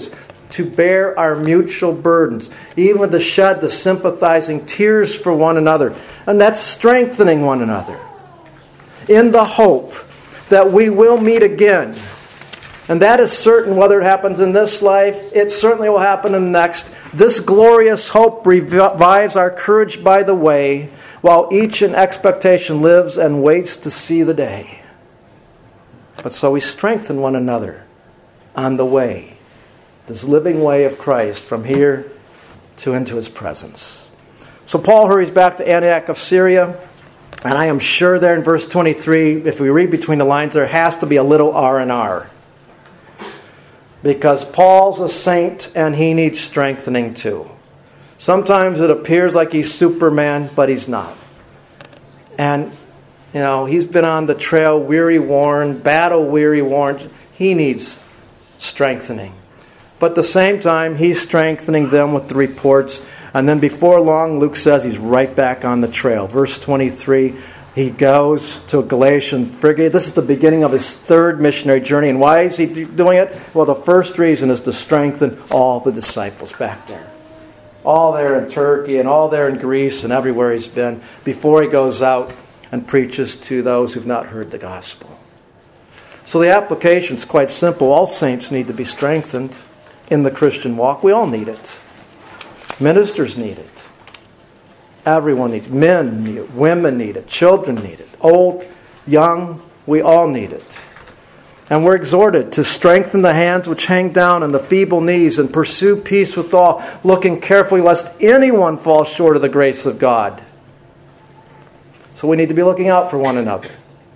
to bear our mutual burdens, even to shed the sympathizing tears for one another. And that's strengthening one another in the hope that we will meet again. And that is certain whether it happens in this life, it certainly will happen in the next. This glorious hope revives our courage by the way, while each in expectation lives and waits to see the day. But so we strengthen one another on the way, this living way of Christ from here to into His presence. So Paul hurries back to Antioch of Syria, and I am sure there in verse 23, if we read between the lines, there has to be a little R&R. Because Paul's a saint and he needs strengthening too. Sometimes it appears like he's Superman, but he's not. And, he's been on the trail weary-worn, battle weary-worn. He needs strengthening. But at the same time, he's strengthening them with the reports. And then before long, Luke says he's right back on the trail. Verse 23, he goes to Galatian Phrygia. This is the beginning of his third missionary journey. And why is he doing it? Well, the first reason is to strengthen all the disciples back there. All there in Turkey and all there in Greece and everywhere he's been before he goes out and preaches to those who've not heard the gospel. So the application is quite simple. All saints need to be strengthened in the Christian walk. We all need it. Ministers need it. Everyone needs it. Men need it. Women need it. Children need it. Old, young, we all need it. And we're exhorted to strengthen the hands which hang down and the feeble knees and pursue peace with all, looking carefully lest anyone fall short of the grace of God. So we need to be looking out for one another.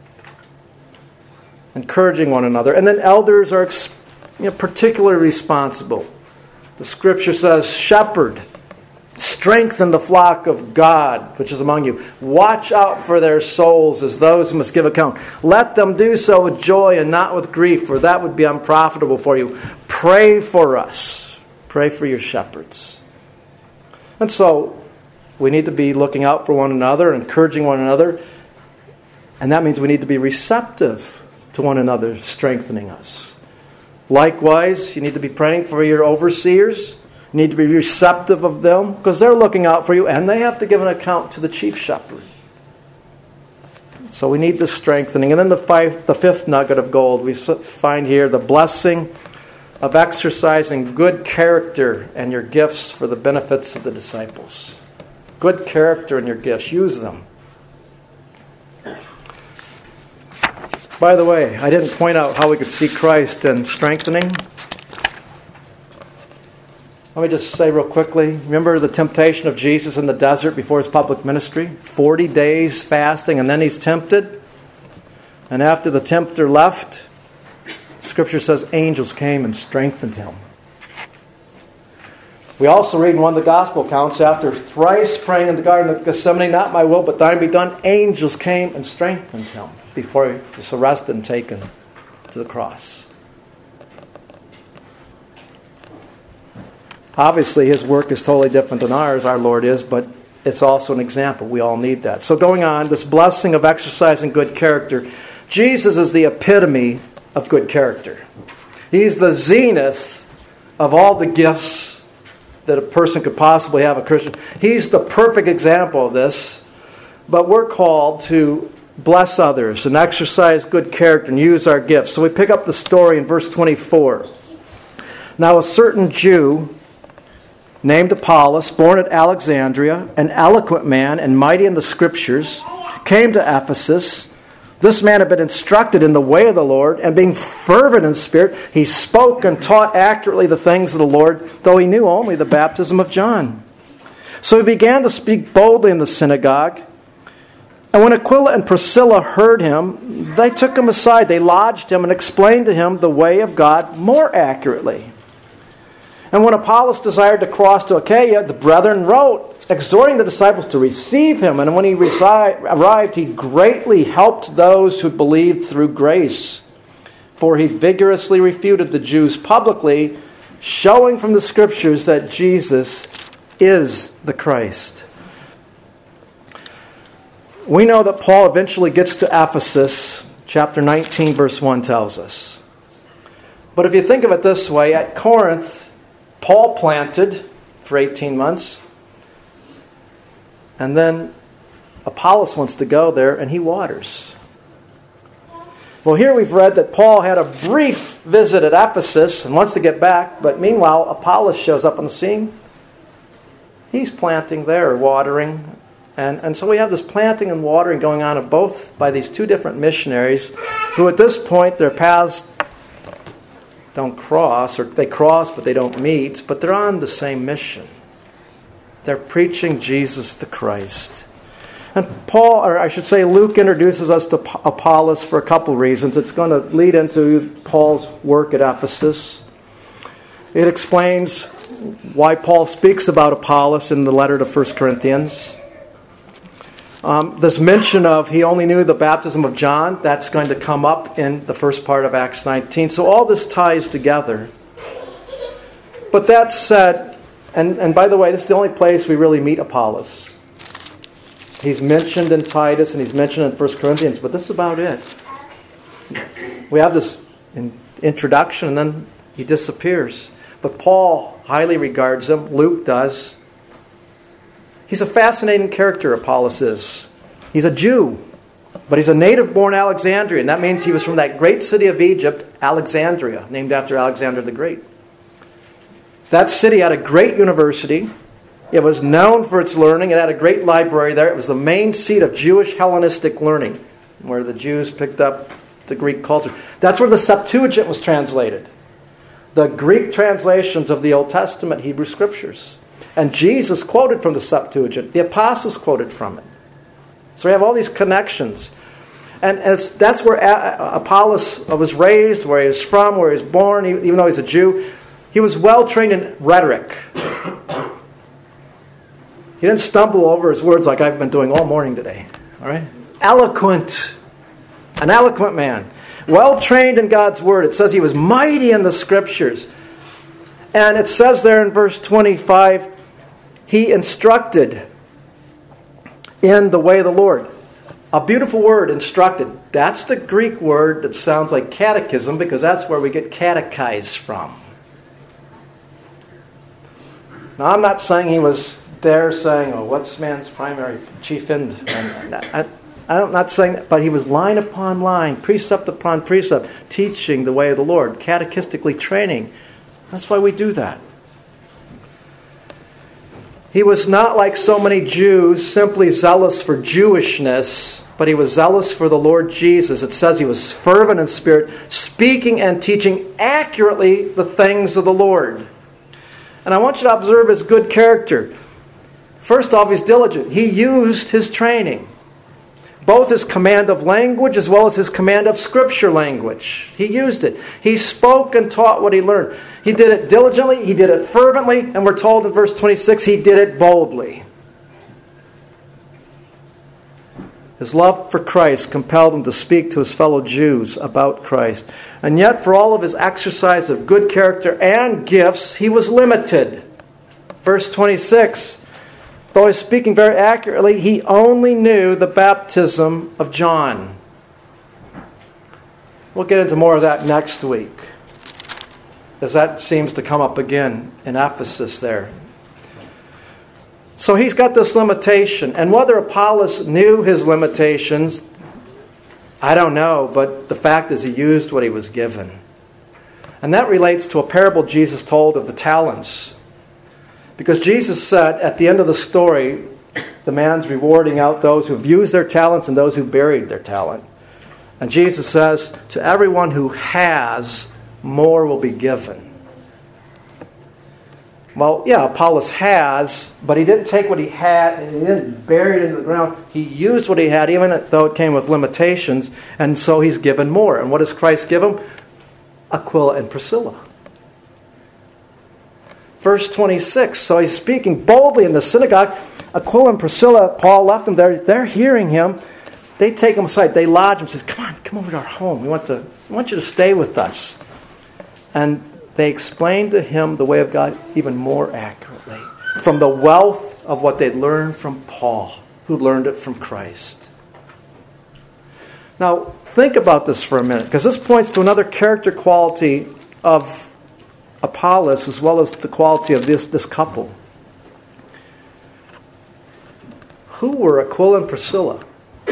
Encouraging one another. And then elders are particularly responsible. The Scripture says, shepherd, strengthen the flock of God, which is among you. Watch out for their souls as those who must give account. Let them do so with joy and not with grief, for that would be unprofitable for you. Pray for us. Pray for your shepherds. And so, we need to be looking out for one another, encouraging one another. And that means we need to be receptive to one another, strengthening us. Likewise, you need to be praying for your overseers. You need to be receptive of them because they're looking out for you and they have to give an account to the chief shepherd. So we need the strengthening. And then the fifth nugget of gold we find here, the blessing of exercising good character and your gifts for the benefits of the disciples. Good character and your gifts. Use them. By the way, I didn't point out how we could see Christ in strengthening. Let me just say real quickly, remember the temptation of Jesus in the desert before his public ministry? 40 days fasting and then he's tempted. And after the tempter left, Scripture says angels came and strengthened him. We also read in one of the gospel accounts, after thrice praying in the Garden of Gethsemane, not my will but thine be done, angels came and strengthened him before he was arrested and taken to the cross. Obviously, his work is totally different than ours, our Lord is, but it's also an example. We all need that. So going on, this blessing of exercising good character. Jesus is the epitome of good character. He's the zenith of all the gifts that a person could possibly have, a Christian. He's the perfect example of this, but we're called to bless others and exercise good character and use our gifts. So we pick up the story in verse 24. Now a certain Jew named Apollos, born at Alexandria, an eloquent man and mighty in the Scriptures, came to Ephesus. This man had been instructed in the way of the Lord, and being fervent in spirit, he spoke and taught accurately the things of the Lord, though he knew only the baptism of John. So he began to speak boldly in the synagogue. And when Aquila and Priscilla heard him, they took him aside. They lodged him and explained to him the way of God more accurately. And when Apollos desired to cross to Achaia, the brethren wrote, exhorting the disciples to receive him. And when he arrived, he greatly helped those who believed through grace. For he vigorously refuted the Jews publicly, showing from the Scriptures that Jesus is the Christ. We know that Paul eventually gets to Ephesus. Chapter 19, verse 1 tells us. But if you think of it this way, at Corinth, Paul planted for 18 months. And then Apollos wants to go there and he waters. Well, here we've read that Paul had a brief visit at Ephesus and wants to get back, but meanwhile Apollos shows up on the scene. He's planting there, watering. And so we have this planting and watering going on both by these two different missionaries who at this point their paths don't cross, or they cross but they don't meet, but they're on the same mission. They're preaching Jesus the Christ. And Paul, or I should say Luke, introduces us to Apollos for a couple reasons. It's going to lead into Paul's work at Ephesus. It explains why Paul speaks about Apollos in the letter to 1 Corinthians. This mention of he only knew the baptism of John, that's going to come up in the first part of Acts 19. So all this ties together. But that said, and by the way, this is the only place we really meet Apollos. He's mentioned in Titus and he's mentioned in 1 Corinthians, but this is about it. We have this introduction and then he disappears. But Paul highly regards him. Luke does. He's a fascinating character, Apollos is. He's a Jew, but he's a native-born Alexandrian. That means he was from that great city of Egypt, Alexandria, named after Alexander the Great. That city had a great university. It was known for its learning. It had a great library there. It was the main seat of Jewish Hellenistic learning, where the Jews picked up the Greek culture. That's where the Septuagint was translated. The Greek translations of the Old Testament Hebrew Scriptures. And Jesus quoted from the Septuagint. The apostles quoted from it. So we have all these connections. And that's where Apollos was raised, where he was from, where he was born, even though he's a Jew. He was well trained in rhetoric. He didn't stumble over his words like I've been doing all morning today. All right? Eloquent. An eloquent man. Well trained in God's Word. It says he was mighty in the Scriptures. And it says there in verse 25, he instructed in the way of the Lord. A beautiful word, instructed. That's the Greek word that sounds like catechism because that's where we get catechized from. Now, I'm not saying he was there saying, oh, what's man's primary chief end? I'm not saying that, but he was line upon line, precept upon precept, teaching the way of the Lord, catechistically training. That's why we do that. He was not like so many Jews, simply zealous for Jewishness, but he was zealous for the Lord Jesus. It says he was fervent in spirit, speaking and teaching accurately the things of the Lord. And I want you to observe his good character. First off, he's diligent. He used his training. Both his command of language as well as his command of Scripture language. He used it. He spoke and taught what he learned. He did it diligently, he did it fervently, and we're told in verse 26, he did it boldly. His love for Christ compelled him to speak to his fellow Jews about Christ. And yet, for all of his exercise of good character and gifts, he was limited. Verse 26, though he's speaking very accurately, he only knew the baptism of John. We'll get into more of that next week, as that seems to come up again in Ephesus there. So he's got this limitation. And whether Apollos knew his limitations, I don't know, but the fact is he used what he was given. And that relates to a parable Jesus told of the talents. Because Jesus said at the end of the story, the man's rewarding out those who've used their talents and those who buried their talent. And Jesus says, to everyone who has, more will be given. Well, yeah, Apollos has, but he didn't take what he had and he didn't bury it into the ground. He used what he had, even though it came with limitations, and so he's given more. And what does Christ give him? Aquila and Priscilla. Verse 26, so he's speaking boldly in the synagogue. Aquila and Priscilla, Paul left them there. They're hearing him. They take him aside. They lodge him and say, come over to our home. We want you to stay with us. And they explained to him the way of God even more accurately, from the wealth of what they'd learned from Paul, who learned it from Christ. Now, think about this for a minute, because this points to another character quality of Apollos as well as the quality of this couple. Who were Aquila and Priscilla?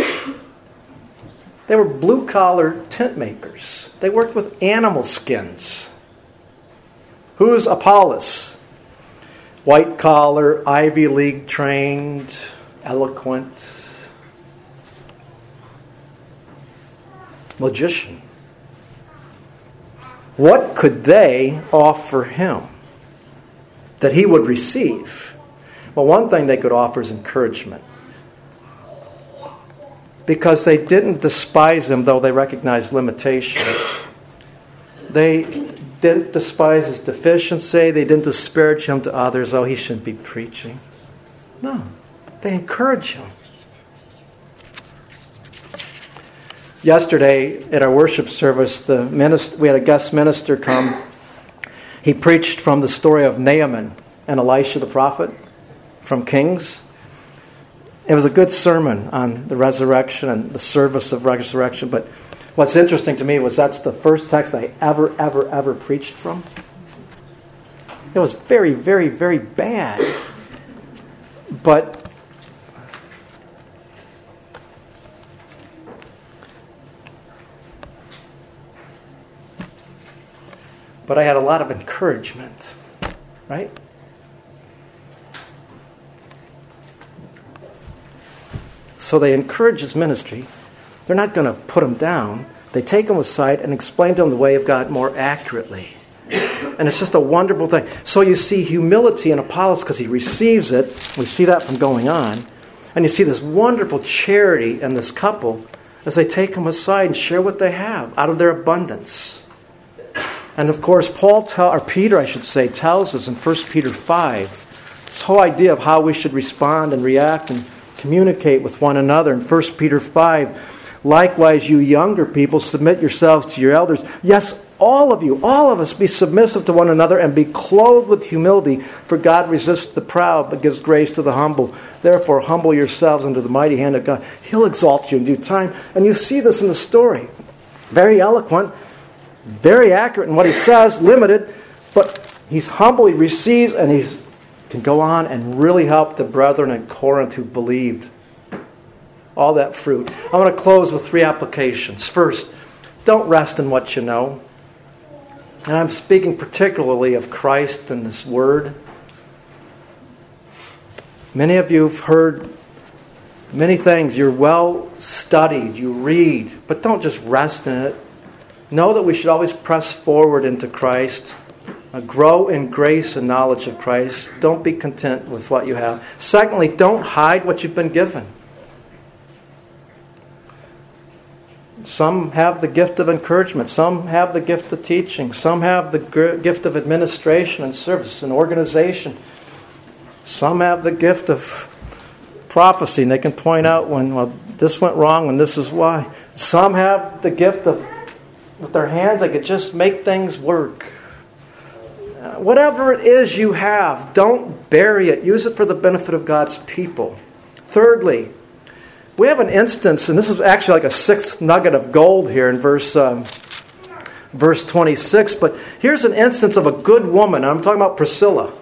They were blue-collar tent makers. They worked with animal skins. Who's Apollos? White-collar, Ivy League trained, eloquent, magician. What could they offer him that he would receive? Well, one thing they could offer is encouragement. Because they didn't despise him, though they recognized limitations. They didn't despise his deficiency. They didn't disparage him to others. Oh, he shouldn't be preaching. No, they encourage him. Yesterday at our worship service, we had a guest minister come. He preached from the story of Naaman and Elisha the prophet from Kings. It was a good sermon on the resurrection and the service of resurrection. But what's interesting to me was that's the first text I ever preached from. It was very, very, very bad. But I had a lot of encouragement, right? So they encourage his ministry. They're not going to put him down. They take him aside and explain to him the way of God more accurately. And it's just a wonderful thing. So you see humility in Apollos because he receives it. We see that from going on. And you see this wonderful charity in this couple as they take him aside and share what they have out of their abundance. And of course, Peter tells us in 1 Peter 5, this whole idea of how we should respond and react and communicate with one another. In 1 Peter 5, likewise, you younger people, submit yourselves to your elders. Yes, all of us, be submissive to one another and be clothed with humility, for God resists the proud but gives grace to the humble. Therefore, humble yourselves under the mighty hand of God. He'll exalt you in due time. And you see this in the story. Very eloquent, very accurate in what he says, limited, but he's humble, he receives, and he can go on and really help the brethren in Corinth who believed. All that fruit. I want to close with 3 applications. First, don't rest in what you know. And I'm speaking particularly of Christ and this Word. Many of you have heard many things. You're well studied. You read. But don't just rest in it. Know that we should always press forward into Christ. Grow in grace and knowledge of Christ. Don't be content with what you have. Secondly, don't hide what you've been given. Some have the gift of encouragement. Some have the gift of teaching. Some have the gift of administration and service and organization. Some have the gift of prophecy, and they can point out when, well, this went wrong and this is why. Some have the gift of, with their hands, they could just make things work. Whatever it is you have, don't bury it. Use it for the benefit of God's people. Thirdly, we have an instance, and this is actually like a 6th nugget of gold here in verse 26, but here's an instance of a good woman. I'm talking about Priscilla.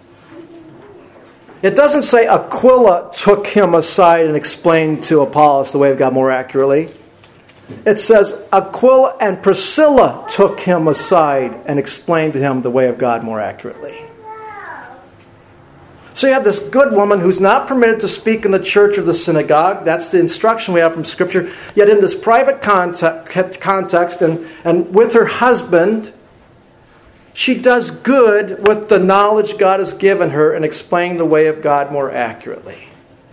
It doesn't say Aquila took him aside and explained to Apollos the way of God more accurately. It says Aquila and Priscilla took him aside and explained to him the way of God more accurately. So you have this good woman who's not permitted to speak in the church or the synagogue. That's the instruction we have from Scripture. Yet in this private context and with her husband, she does good with the knowledge God has given her and explaining the way of God more accurately.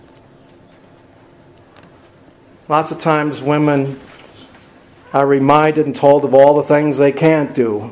Lots of times women are reminded and told of all the things they can't do.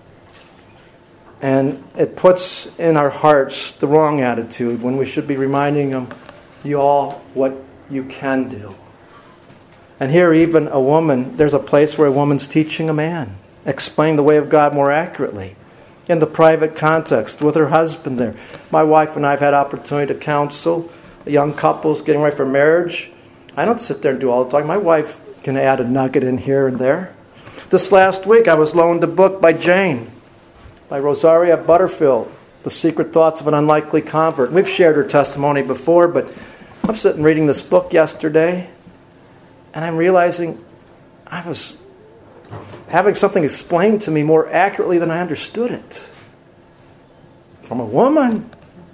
And it puts in our hearts the wrong attitude when we should be reminding them, you all, what you can do. And here even a woman, there's a place where a woman's teaching a man, explaining the way of God more accurately. In the private context, with her husband there. My wife and I have had opportunity to counsel young couples getting ready for marriage. I don't sit there and do all the talking. My wife can add a nugget in here and there. This last week I was loaned a book by Jane. by Rosaria Butterfield, The Secret Thoughts of an Unlikely Convert. We've shared her testimony before, but I'm sitting reading this book yesterday, and I'm realizing I was having something explained to me more accurately than I understood it. From a woman.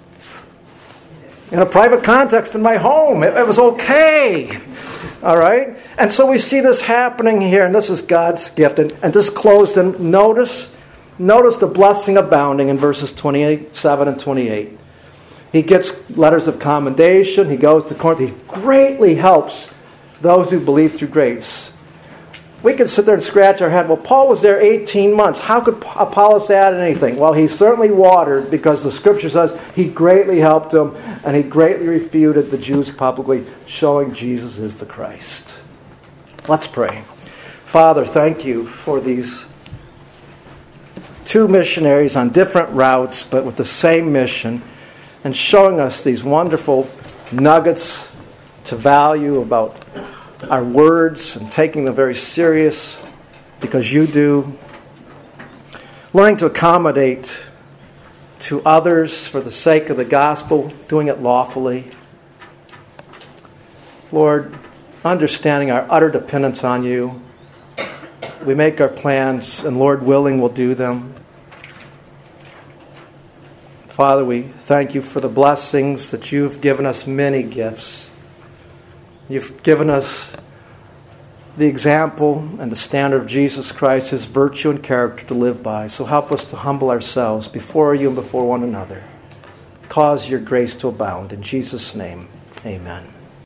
In a private context in my home. It was okay. All right? And so we see this happening here, and this is God's gift. And this closed, and notice the blessing abounding in verses 27 and 28. He gets letters of commendation. He goes to Corinth. He greatly helps those who believe through grace. We could sit there and scratch our head. Well, Paul was there 18 months. How could Apollos add anything? Well, he certainly watered, because the Scripture says he greatly helped them, and he greatly refuted the Jews publicly, showing Jesus is the Christ. Let's pray. Father, thank you for these two missionaries on different routes, but with the same mission, and showing us these wonderful nuggets to value about our words and taking them very serious, because you do. Learning to accommodate to others for the sake of the gospel, doing it lawfully. Lord, understanding our utter dependence on you, we make our plans, and Lord willing, we'll do them. Father, we thank you for the blessings that you've given us, many gifts. You've given us the example and the standard of Jesus Christ, his virtue and character to live by. So help us to humble ourselves before you and before one another. Cause your grace to abound. In Jesus' name, amen.